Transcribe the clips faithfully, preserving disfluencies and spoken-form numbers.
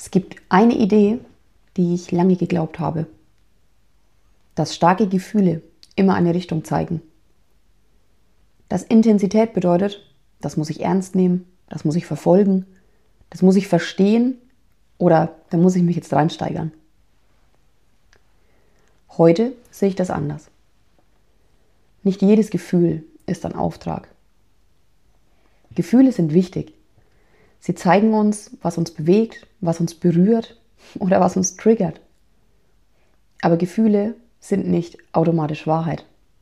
Es gibt eine Idee, die ich lange geglaubt habe, dass starke Gefühle immer eine Richtung zeigen. Dass Intensität bedeutet, das muss ich ernst nehmen, das muss ich verfolgen, das muss ich verstehen oder da muss ich mich jetzt reinsteigern. Heute sehe ich das anders. Nicht jedes Gefühl ist ein Auftrag. Gefühle sind wichtig. Sie zeigen uns, was uns bewegt, was uns berührt oder was uns triggert. Aber Gefühle sind nicht automatisch Wahrheit.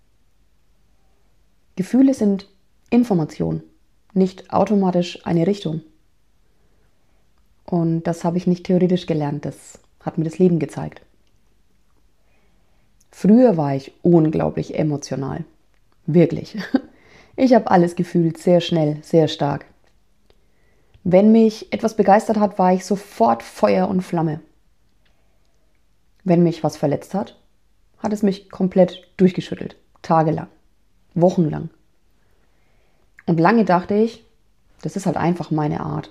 Gefühle sind Information, nicht automatisch eine Richtung. Und das habe ich nicht theoretisch gelernt, das hat mir das Leben gezeigt. Früher war ich unglaublich emotional. Wirklich. Ich habe alles gefühlt, sehr schnell, sehr stark. Wenn mich etwas begeistert hat, war ich sofort Feuer und Flamme. Wenn mich was verletzt hat, hat es mich komplett durchgeschüttelt. Tagelang, wochenlang. Und lange dachte ich, das ist halt einfach meine Art.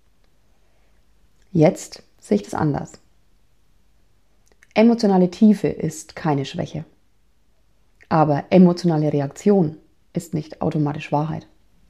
Jetzt sehe ich das anders. Emotionale Tiefe ist keine Schwäche. Aber emotionale Reaktion ist nicht automatisch Wahrheit.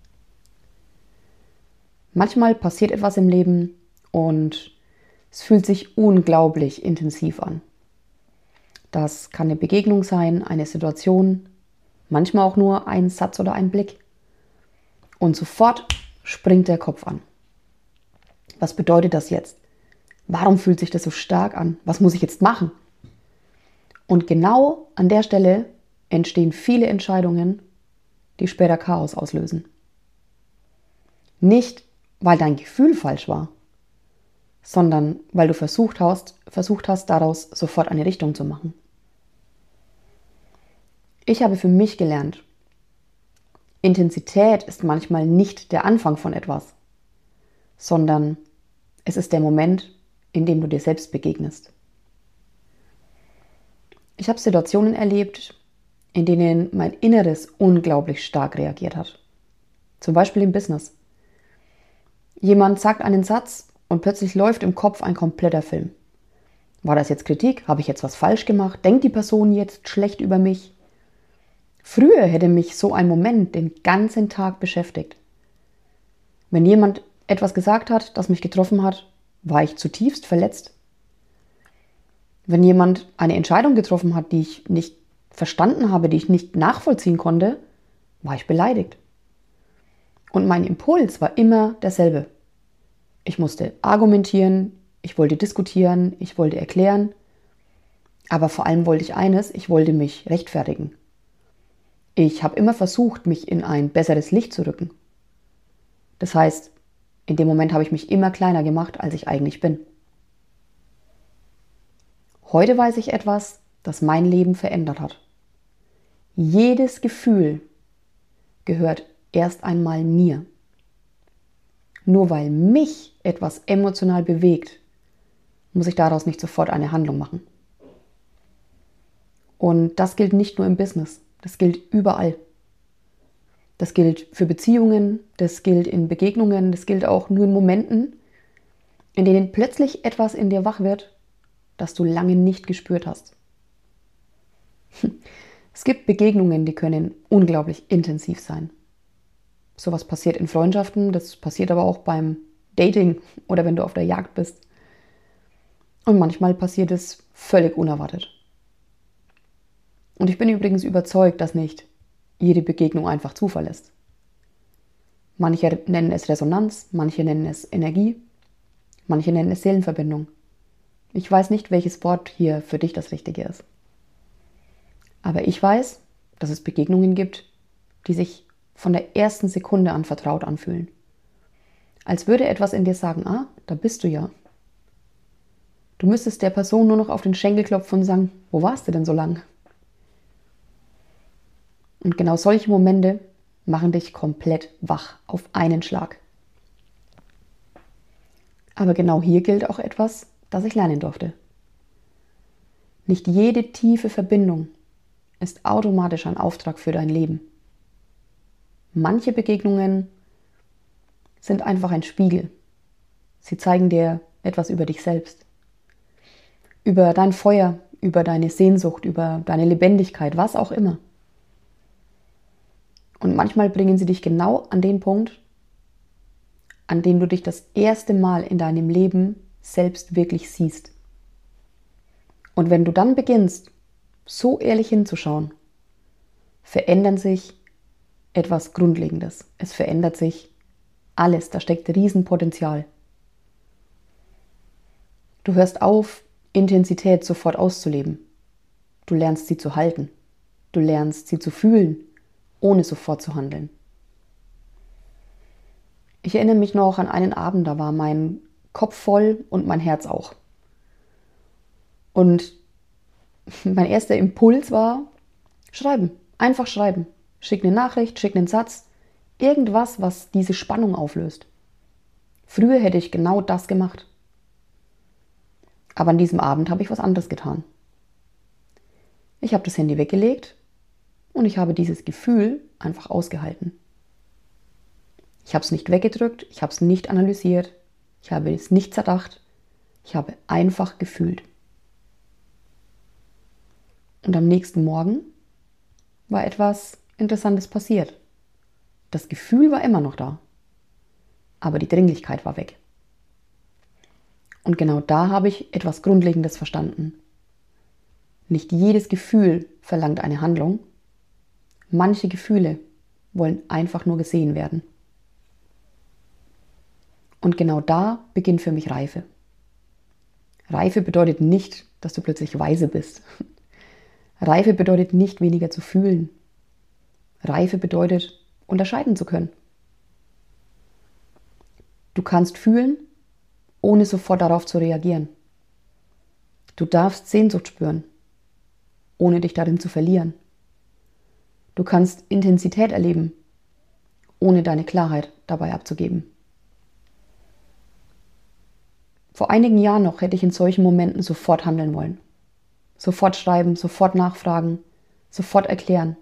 Manchmal passiert etwas im Leben und es fühlt sich unglaublich intensiv an. Das kann eine Begegnung sein, eine Situation, manchmal auch nur ein Satz oder ein Blick. Und sofort springt der Kopf an. Was bedeutet das jetzt? Warum fühlt sich das so stark an? Was muss ich jetzt machen? Und genau an der Stelle entstehen viele Entscheidungen, die später Chaos auslösen. Nicht, weil dein Gefühl falsch war, sondern weil du versucht hast, versucht hast, daraus sofort eine Richtung zu machen. Ich habe für mich gelernt, Intensität ist manchmal nicht der Anfang von etwas, sondern es ist der Moment, in dem du dir selbst begegnest. Ich habe Situationen erlebt, in denen mein Inneres unglaublich stark reagiert hat. Zum Beispiel im Business. Jemand sagt einen Satz und plötzlich läuft im Kopf ein kompletter Film. War das jetzt Kritik? Habe ich jetzt was falsch gemacht? Denkt die Person jetzt schlecht über mich? Früher hätte mich so ein Moment den ganzen Tag beschäftigt. Wenn jemand etwas gesagt hat, das mich getroffen hat, war ich zutiefst verletzt. Wenn jemand eine Entscheidung getroffen hat, die ich nicht verstanden habe, die ich nicht nachvollziehen konnte, war ich beleidigt. Und mein Impuls war immer derselbe. Ich musste argumentieren, ich wollte diskutieren, ich wollte erklären, aber vor allem wollte ich eines, ich wollte mich rechtfertigen. Ich habe immer versucht, mich in ein besseres Licht zu rücken. Das heißt, in dem Moment habe ich mich immer kleiner gemacht, als ich eigentlich bin. Heute weiß ich etwas, das mein Leben verändert hat. Jedes Gefühl gehört erst einmal mir. Nur weil mich etwas emotional bewegt, muss ich daraus nicht sofort eine Handlung machen. Und das gilt nicht nur im Business, das gilt überall. Das gilt für Beziehungen, das gilt in Begegnungen, das gilt auch nur in Momenten, in denen plötzlich etwas in dir wach wird, das du lange nicht gespürt hast. Es gibt Begegnungen, die können unglaublich intensiv sein. Sowas passiert in Freundschaften, das passiert aber auch beim Dating oder wenn du auf der Jagd bist. Und manchmal passiert es völlig unerwartet. Und ich bin übrigens überzeugt, dass nicht jede Begegnung einfach Zufall ist. Manche nennen es Resonanz, manche nennen es Energie, manche nennen es Seelenverbindung. Ich weiß nicht, welches Wort hier für dich das Richtige ist. Aber ich weiß, dass es Begegnungen gibt, die sich von der ersten Sekunde an vertraut anfühlen. Als würde etwas in dir sagen, ah, da bist du ja. Du müsstest der Person nur noch auf den Schenkel klopfen und sagen, wo warst du denn so lang? Und genau solche Momente machen dich komplett wach auf einen Schlag. Aber genau hier gilt auch etwas, das ich lernen durfte. Nicht jede tiefe Verbindung ist automatisch ein Auftrag für dein Leben. Manche Begegnungen sind einfach ein Spiegel. Sie zeigen dir, etwas über dich selbst. Über dein Feuer, über deine Sehnsucht, über deine Lebendigkeit, was auch immer. Und manchmal bringen sie dich genau an den Punkt, an dem du dich das erste Mal in deinem Leben selbst wirklich siehst. Und wenn du dann beginnst, so ehrlich hinzuschauen, verändert sich etwas Grundlegendes. Es verändert sich alles. Da steckt Riesenpotenzial. Du hörst auf, Intensität sofort auszuleben. Du lernst sie zu halten. Du lernst sie zu fühlen, ohne sofort zu handeln. Ich erinnere mich noch an einen Abend, da war mein Kopf voll und mein Herz auch. Und mein erster Impuls war, schreiben. Einfach schreiben. Schick eine Nachricht, schick einen Satz. Irgendwas, was diese Spannung auflöst. Früher hätte ich genau das gemacht. Aber an diesem Abend habe ich was anderes getan. Ich habe das Handy weggelegt und ich habe dieses Gefühl einfach ausgehalten. Ich habe es nicht weggedrückt, ich habe es nicht analysiert, ich habe es nicht zerdacht, ich habe einfach gefühlt. Und am nächsten Morgen war etwas Interessantes passiert. Das Gefühl war immer noch da, aber die Dringlichkeit war weg. Und genau da habe ich etwas Grundlegendes verstanden. Nicht jedes Gefühl verlangt eine Handlung. Manche Gefühle wollen einfach nur gesehen werden. Und genau da beginnt für mich Reife. Reife bedeutet nicht, dass du plötzlich weise bist. Reife bedeutet nicht, weniger zu fühlen. Reife bedeutet, unterscheiden zu können. Du kannst fühlen, ohne sofort darauf zu reagieren. Du darfst Sehnsucht spüren, ohne dich darin zu verlieren. Du kannst Intensität erleben, ohne deine Klarheit dabei abzugeben. Vor einigen Jahren noch hätte ich in solchen Momenten sofort handeln wollen. Sofort schreiben, sofort nachfragen, sofort erklären.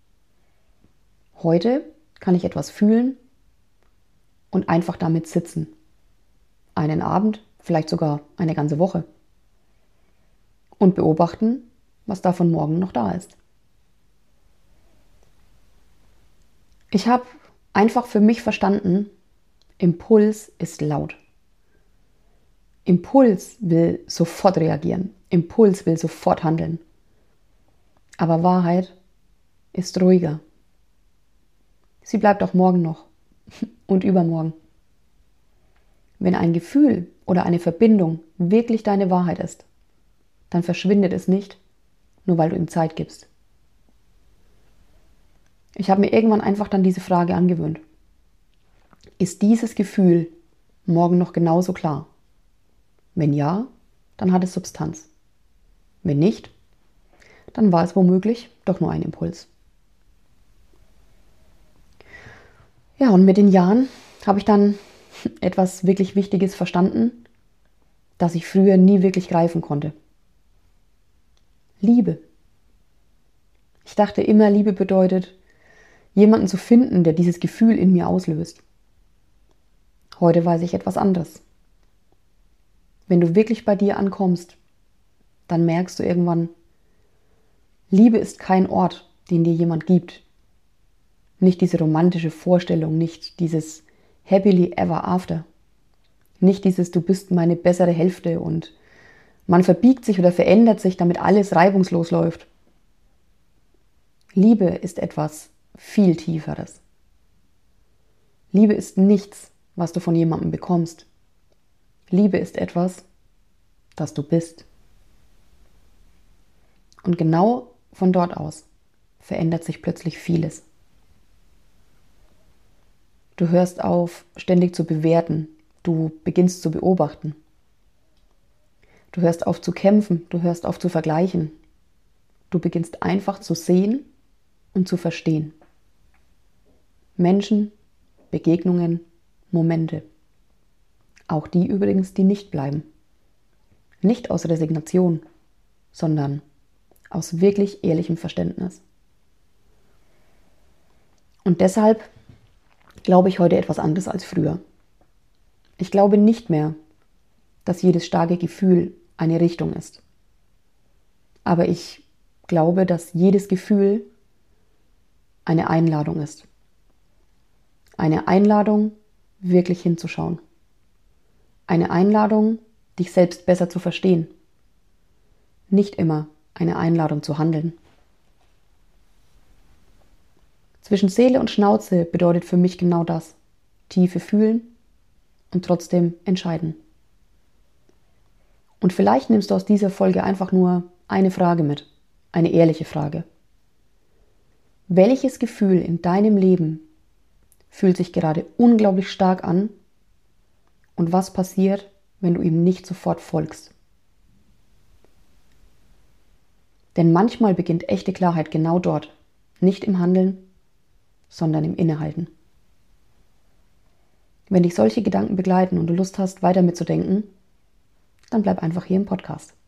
Heute kann ich etwas fühlen und einfach damit sitzen. Einen Abend, vielleicht sogar eine ganze Woche. Und beobachten, was davon morgen noch da ist. Ich habe einfach für mich verstanden, Impuls ist laut. Impuls will sofort reagieren. Impuls will sofort handeln. Aber Wahrheit ist ruhiger. Sie bleibt auch morgen noch und übermorgen. Wenn ein Gefühl oder eine Verbindung wirklich deine Wahrheit ist, dann verschwindet es nicht, nur weil du ihm Zeit gibst. Ich habe mir irgendwann einfach dann diese Frage angewöhnt. Ist dieses Gefühl morgen noch genauso klar? Wenn ja, dann hat es Substanz. Wenn nicht, dann war es womöglich doch nur ein Impuls. Ja, und mit den Jahren habe ich dann etwas wirklich Wichtiges verstanden, das ich früher nie wirklich greifen konnte. Liebe. Ich dachte immer, Liebe bedeutet, jemanden zu finden, der dieses Gefühl in mir auslöst. Heute weiß ich etwas anderes. Wenn du wirklich bei dir ankommst, dann merkst du irgendwann, Liebe ist kein Ort, den dir jemand gibt. Nicht diese romantische Vorstellung, nicht dieses happily ever after. Nicht dieses du bist meine bessere Hälfte und man verbiegt sich oder verändert sich, damit alles reibungslos läuft. Liebe ist etwas viel Tieferes. Liebe ist nichts, was du von jemandem bekommst. Liebe ist etwas, das du bist. Und genau von dort aus verändert sich plötzlich vieles. Du hörst auf, ständig zu bewerten. Du beginnst zu beobachten. Du hörst auf zu kämpfen. Du hörst auf zu vergleichen. Du beginnst einfach zu sehen und zu verstehen. Menschen, Begegnungen, Momente. Auch die übrigens, die nicht bleiben. Nicht aus Resignation, sondern aus wirklich ehrlichem Verständnis. Und deshalb glaube ich heute etwas anderes als früher. Ich glaube nicht mehr, dass jedes starke Gefühl eine Richtung ist. Aber ich glaube, dass jedes Gefühl eine Einladung ist. Eine Einladung, wirklich hinzuschauen. Eine Einladung, dich selbst besser zu verstehen. Nicht immer eine Einladung zu handeln. Zwischen Seele und Schnauze bedeutet für mich genau das. Tiefe fühlen und trotzdem entscheiden. Und vielleicht nimmst du aus dieser Folge einfach nur eine Frage mit. Eine ehrliche Frage. Welches Gefühl in deinem Leben fühlt sich gerade unglaublich stark an? Und was passiert, wenn du ihm nicht sofort folgst? Denn manchmal beginnt echte Klarheit genau dort. Nicht im Handeln, sondern im Innehalten. Wenn dich solche Gedanken begleiten und du Lust hast, weiter mitzudenken, dann bleib einfach hier im Podcast.